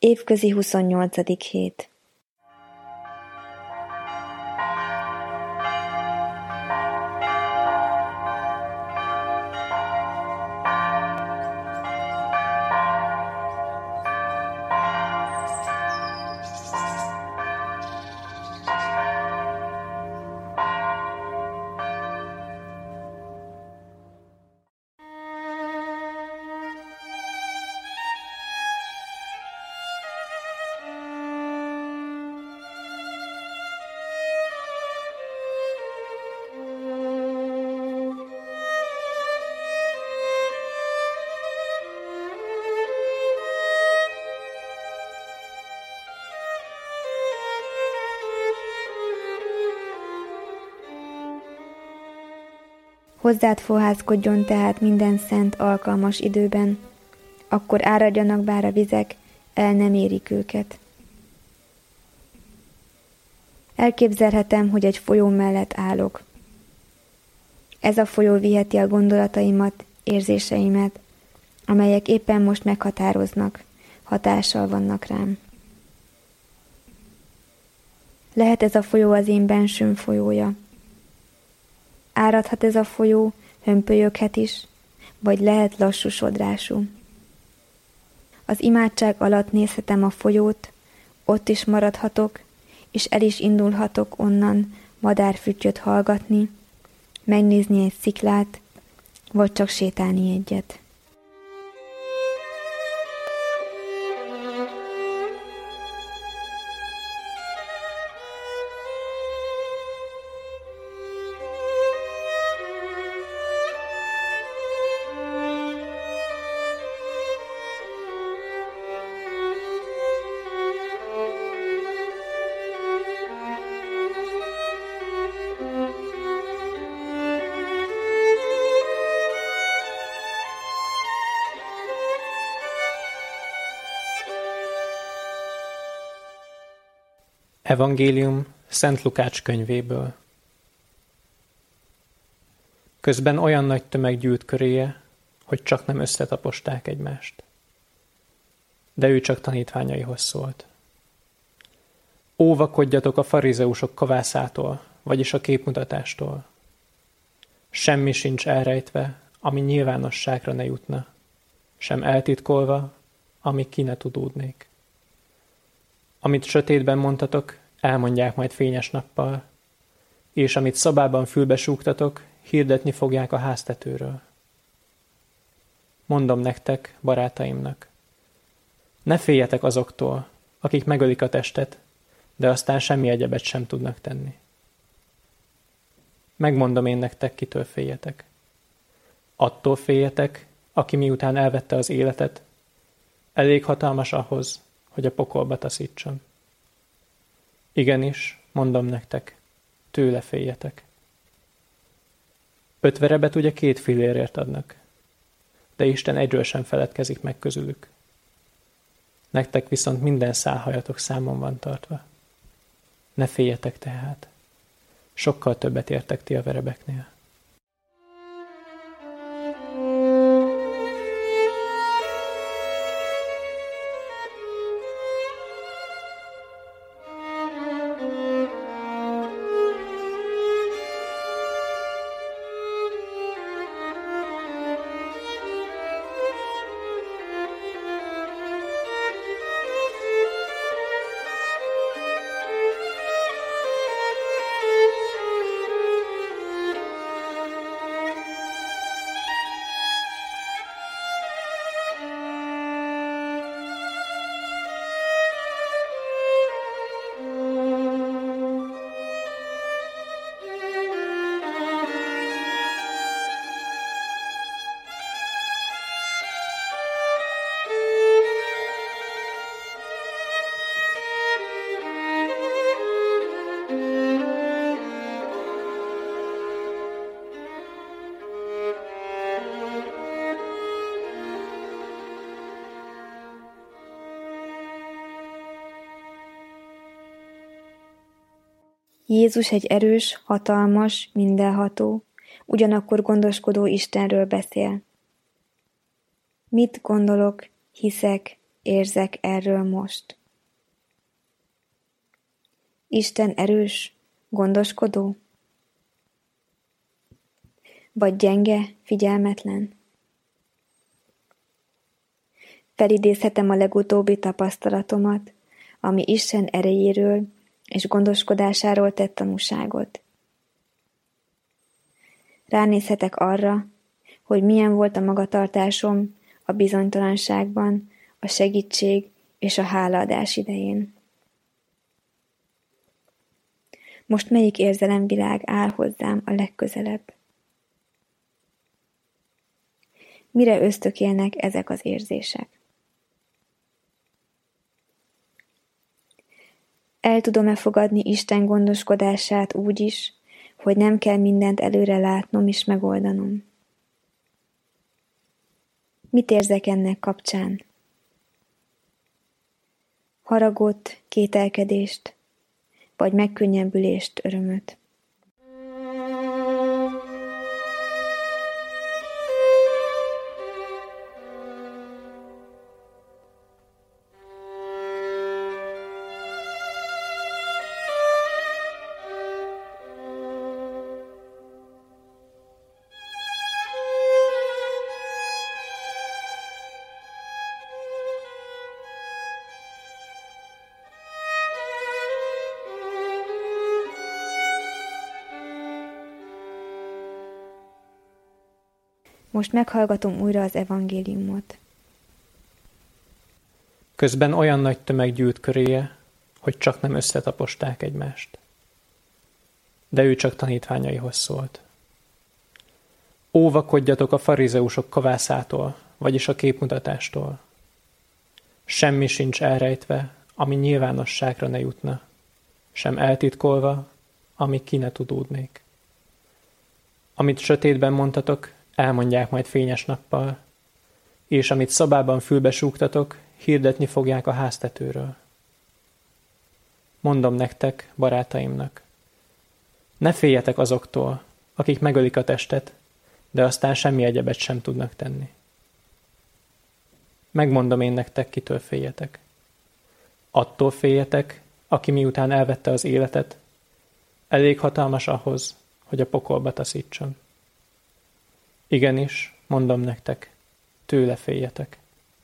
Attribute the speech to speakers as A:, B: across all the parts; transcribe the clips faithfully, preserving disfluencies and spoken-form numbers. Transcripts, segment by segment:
A: Évközi huszonnyolcadik hét. Hozzád fohászkodjon tehát minden szent alkalmas időben, akkor áradjanak bár a vizek, el nem érik őket. Elképzelhetem, hogy egy folyó mellett állok. Ez a folyó viheti a gondolataimat, érzéseimet, amelyek éppen most meghatároznak, hatással vannak rám. Lehet ez a folyó az én bensőm folyója. Áradhat ez a folyó, hömpölyöghet is, vagy lehet lassú sodrású. Az imádság alatt nézhetem a folyót, ott is maradhatok, és el is indulhatok onnan madárfüttyöt hallgatni, megnézni egy sziklát, vagy csak sétálni egyet.
B: Evangélium Szent Lukács könyvéből. Közben olyan nagy tömeg gyűlt köréje, hogy csak nem összetaposták egymást. De ő csak tanítványaihoz szólt. Óvakodjatok a farizeusok kavászától, vagyis a képmutatástól. Semmi sincs elrejtve, ami nyilvánosságra ne jutna, sem eltitkolva, ami ki ne tudódnék. Amit sötétben mondtatok, elmondják majd fényes nappal, és amit szobában fülbe súgtatok, hirdetni fogják a háztetőről. Mondom nektek, barátaimnak, ne féljetek azoktól, akik megölik a testet, de aztán semmi egyebet sem tudnak tenni. Megmondom én nektek, kitől féljetek. Attól féljetek, aki miután elvette az életet, elég hatalmas ahhoz, hogy a pokolba taszítson. Igenis, mondom nektek, tőle féljetek. Öt verebet ugye két fillérért adnak, de Isten egyről sem feledkezik meg közülük. Nektek viszont minden szálhajatok számon van tartva. Ne féljetek tehát, sokkal többet értek ti a verebeknél.
A: Jézus egy erős, hatalmas, mindenható, ugyanakkor gondoskodó Istenről beszél. Mit gondolok, hiszek, érzek erről most? Isten erős, gondoskodó? Vagy gyenge, figyelmetlen? Felidézhetem a legutóbbi tapasztalatomat, ami Isten erejéről és gondoskodásáról tett tanúságot. Ránézhetek arra, hogy milyen volt a magatartásom a bizonytalanságban, a segítség és a hálaadás idején. Most melyik érzelemvilág áll hozzám a legközelebb? Mire ösztökélnek ezek az érzések? El tudom-e fogadni Isten gondoskodását úgy is, hogy nem kell mindent előre látnom és megoldanom? Mit érzek ennek kapcsán? Haragot, kételkedést, vagy megkönnyebbülést, örömöt? Most meghallgatom újra az evangéliumot.
B: Közben olyan nagy tömeg gyűlt köréje, hogy csak nem összetaposták egymást. De ő csak tanítványaihoz szólt. Óvakodjatok a farizeusok kavászától, vagyis a képmutatástól. Semmi sincs elrejtve, ami nyilvánosságra ne jutna, sem eltitkolva, ami ki ne tudódnék. Amit sötétben mondtatok, elmondják majd fényes nappal, és amit szobában fülbe súgtatok, hirdetni fogják a háztetőről. Mondom nektek, barátaimnak, ne féljetek azoktól, akik megölik a testet, de aztán semmi egyebet sem tudnak tenni. Megmondom én nektek, kitől féljetek. Attól féljetek, aki miután elvette az életet, elég hatalmas ahhoz, hogy a pokolba taszítson. Igenis, mondom nektek, tőle féljetek.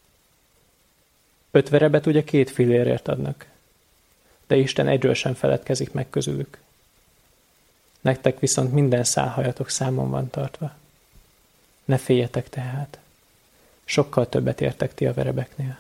B: Öt verebet ugye két fillérért adnak, de Isten egyről sem feledkezik meg közülük. Nektek viszont minden szálhajatok számon van tartva. Ne féljetek tehát, sokkal többet értek ti a verebeknél.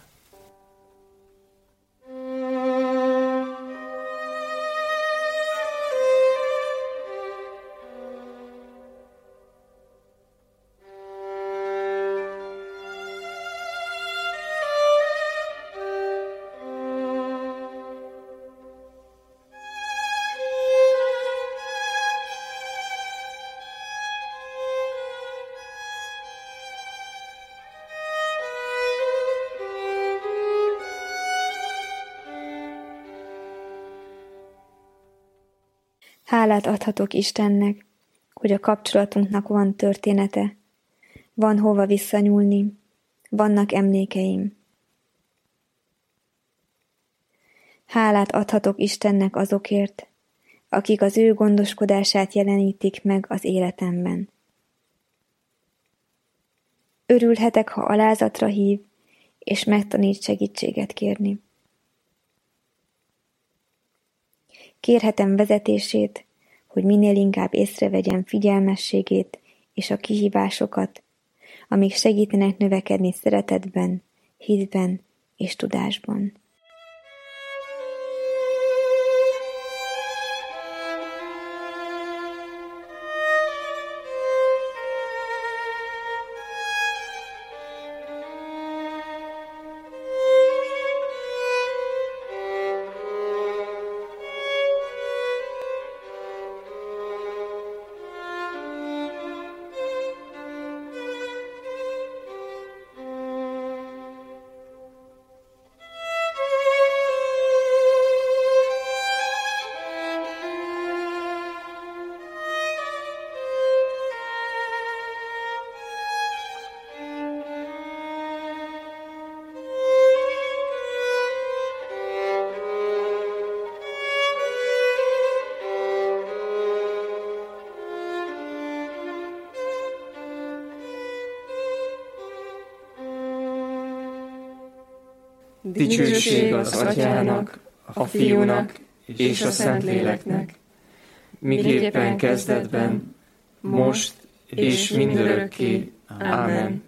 A: Hálát adhatok Istennek, hogy a kapcsolatunknak van története, van hova visszanyúlni, vannak emlékeim. Hálát adhatok Istennek azokért, akik az ő gondoskodását jelenítik meg az életemben. Örülhetek, ha alázatra hív, és megtanít segítséget kérni. Kérhetem vezetését, hogy minél inkább észrevegyem figyelmességét és a kihívásokat, amik segítenek növekedni szeretetben, hitben és tudásban.
C: Dicsőség az Atyának, a Fiúnak és a Szentléleknek, miképpen kezdetben, most és mindörökké. Ámen.